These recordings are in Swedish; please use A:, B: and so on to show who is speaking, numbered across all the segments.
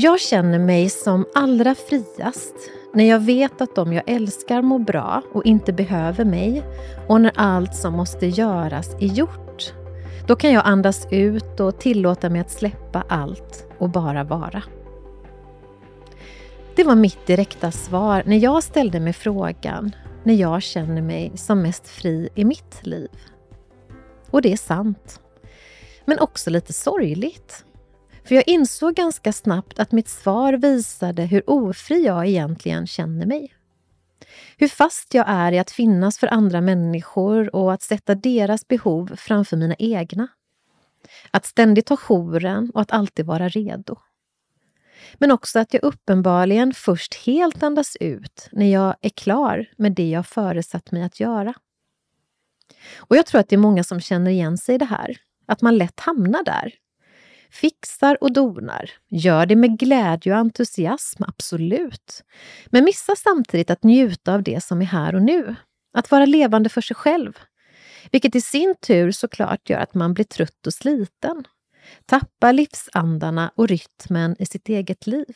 A: Jag känner mig som allra friast när jag vet att de jag älskar mår bra och inte behöver mig, och när allt som måste göras är gjort. Då kan jag andas ut och tillåta mig att släppa allt och bara vara. Det var mitt direkta svar när jag ställde mig frågan när jag känner mig som mest fri i mitt liv. Och det är sant. Men också lite sorgligt. För jag insåg ganska snabbt att mitt svar visade hur ofri jag egentligen känner mig. Hur fast jag är i att finnas för andra människor och att sätta deras behov framför mina egna. Att ständigt ha jouren och att alltid vara redo. Men också att jag uppenbarligen först helt andas ut när jag är klar med det jag föresatt mig att göra. Och jag tror att det är många som känner igen sig i det här. Att man lätt hamnar där. Fixar och donar. Gör det med glädje och entusiasm, absolut. Men missar samtidigt att njuta av det som är här och nu. Att vara levande för sig själv. Vilket i sin tur såklart gör att man blir trött och sliten. Tappar livsandarna och rytmen i sitt eget liv.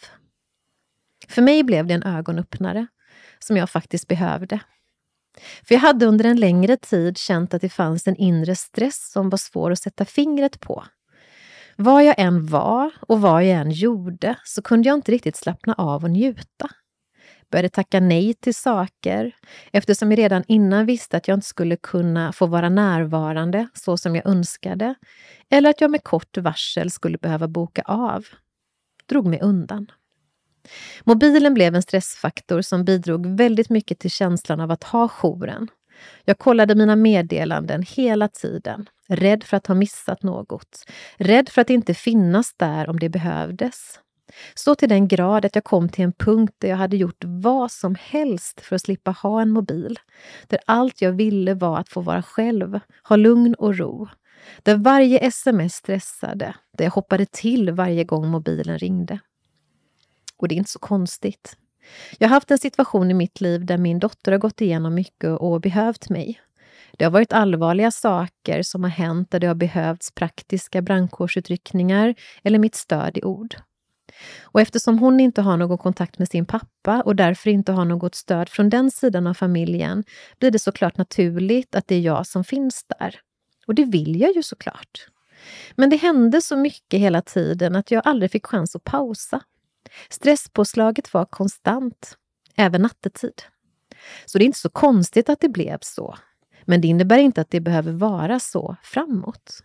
A: För mig blev det en ögonöppnare som jag faktiskt behövde. För jag hade under en längre tid känt att det fanns en inre stress som var svår att sätta fingret på. Vad jag än var och vad jag än gjorde så kunde jag inte riktigt slappna av och njuta. Började tacka nej till saker eftersom jag redan innan visste att jag inte skulle kunna få vara närvarande så som jag önskade, eller att jag med kort varsel skulle behöva boka av. Drog mig undan. Mobilen blev en stressfaktor som bidrog väldigt mycket till känslan av att ha jouren. Jag kollade mina meddelanden hela tiden, rädd för att ha missat något, rädd för att inte finnas där om det behövdes. Så till den grad att jag kom till en punkt där jag hade gjort vad som helst för att slippa ha en mobil. Där allt jag ville var att få vara själv, ha lugn och ro. Där varje sms stressade, där jag hoppade till varje gång mobilen ringde. Och det är inte så konstigt. Jag har haft en situation i mitt liv där min dotter har gått igenom mycket och behövt mig. Det har varit allvarliga saker som har hänt där det har behövts praktiska brandkårsutryckningar eller mitt stöd i ord. Och eftersom hon inte har någon kontakt med sin pappa och därför inte har något stöd från den sidan av familjen blir det såklart naturligt att det är jag som finns där. Och det vill jag ju såklart. Men det hände så mycket hela tiden att jag aldrig fick chans att pausa. Stresspåslaget var konstant, även nattetid. Så det är inte så konstigt att det blev så. Men det innebär inte att det behöver vara så framåt.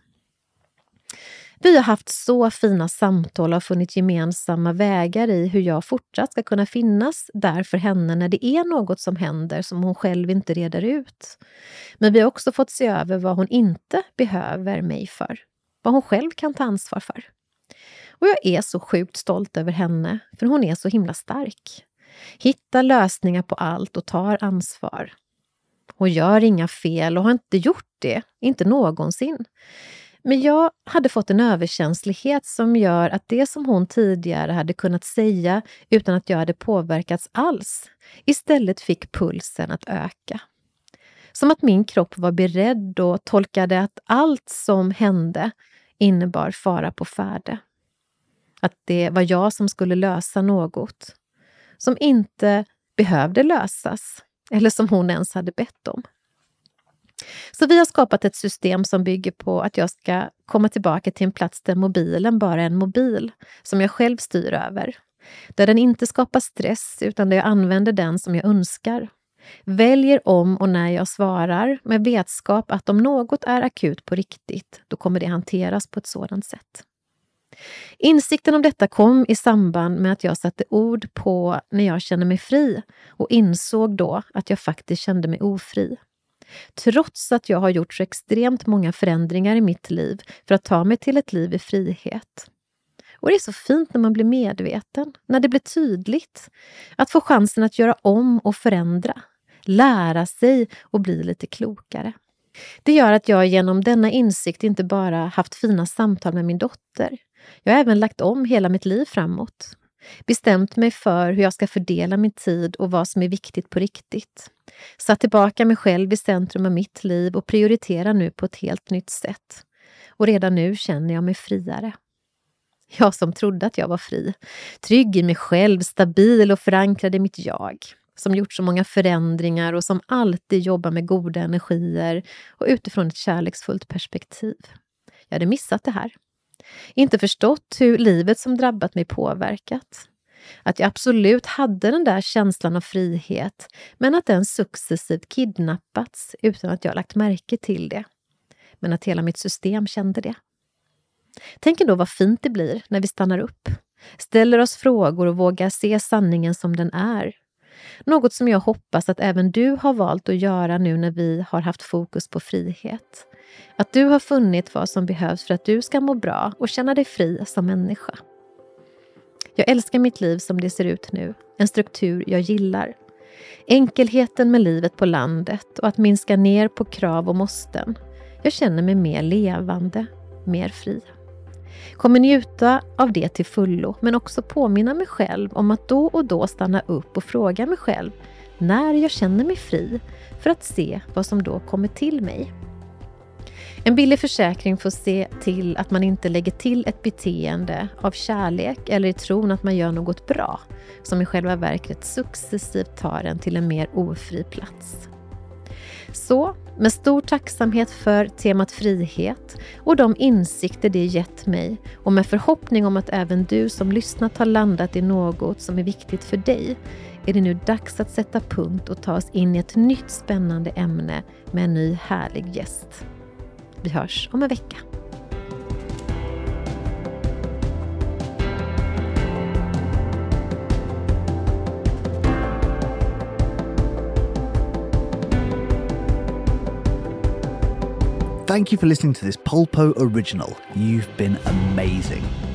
A: Vi har haft så fina samtal och funnit gemensamma vägar i hur jag fortsatt ska kunna finnas där för henne när det är något som händer som hon själv inte reder ut. Men vi har också fått se över vad hon inte behöver mig för. Vad hon själv kan ta ansvar för. Och jag är så sjukt stolt över henne för hon är så himla stark. Hittar lösningar på allt och tar ansvar. Hon gör inga fel och har inte gjort det, inte någonsin. Men jag hade fått en överkänslighet som gör att det som hon tidigare hade kunnat säga utan att jag hade påverkats alls, istället fick pulsen att öka. Som att min kropp var beredd och tolkade att allt som hände innebar fara på färde. Att det var jag som skulle lösa något som inte behövde lösas eller som hon ens hade bett om. Så vi har skapat ett system som bygger på att jag ska komma tillbaka till en plats där mobilen bara är en mobil som jag själv styr över. Där den inte skapar stress utan där jag använder den som jag önskar. Väljer om och när jag svarar med vetskap att om något är akut på riktigt, då kommer det hanteras på ett sådant sätt. Insikten om detta kom i samband med att jag satte ord på när jag kände mig fri och insåg då att jag faktiskt kände mig ofri. Trots att jag har gjort så extremt många förändringar i mitt liv för att ta mig till ett liv i frihet. Och det är så fint när man blir medveten, när det blir tydligt. Att få chansen att göra om och förändra, lära sig och bli lite klokare. Det gör att jag genom denna insikt inte bara haft fina samtal med min dotter. Jag har även lagt om hela mitt liv framåt. Bestämt mig för hur jag ska fördela min tid och vad som är viktigt på riktigt. Satt tillbaka mig själv i centrum av mitt liv och prioriterar nu på ett helt nytt sätt. Och redan nu känner jag mig friare. Jag som trodde att jag var fri. Trygg i mig själv, stabil och förankrad i mitt jag. Som gjort så många förändringar och som alltid jobbar med goda energier och utifrån ett kärleksfullt perspektiv. Jag hade missat det här. Inte förstått hur livet som drabbat mig påverkat. Att jag absolut hade den där känslan av frihet, men att den successivt kidnappats utan att jag lagt märke till det. Men att hela mitt system kände det. Tänk ändå vad fint det blir när vi stannar upp. Ställer oss frågor och vågar se sanningen som den är. Något som jag hoppas att även du har valt att göra nu när vi har haft fokus på frihet. Att du har funnit vad som behövs för att du ska må bra och känna dig fri som människa. Jag älskar mitt liv som det ser ut nu. En struktur jag gillar. Enkelheten med livet på landet och att minska ner på krav och måsten. Jag känner mig mer levande, mer fri. Kommer njuta av det till fullo, men också påminna mig själv om att då och då stanna upp och fråga mig själv när jag känner mig fri för att se vad som då kommer till mig. En billig försäkring får se till att man inte lägger till ett beteende av kärlek eller i tron att man gör något bra som i själva verket successivt tar en till en mer ofri plats. Så, med stor tacksamhet för temat frihet och de insikter det gett mig och med förhoppning om att även du som lyssnat har landat i något som är viktigt för dig, är det nu dags att sätta punkt och ta oss in i ett nytt spännande ämne med en ny härlig gäst. Vi hörs om en vecka.
B: Thank you for listening to this Polpo original. You've been amazing.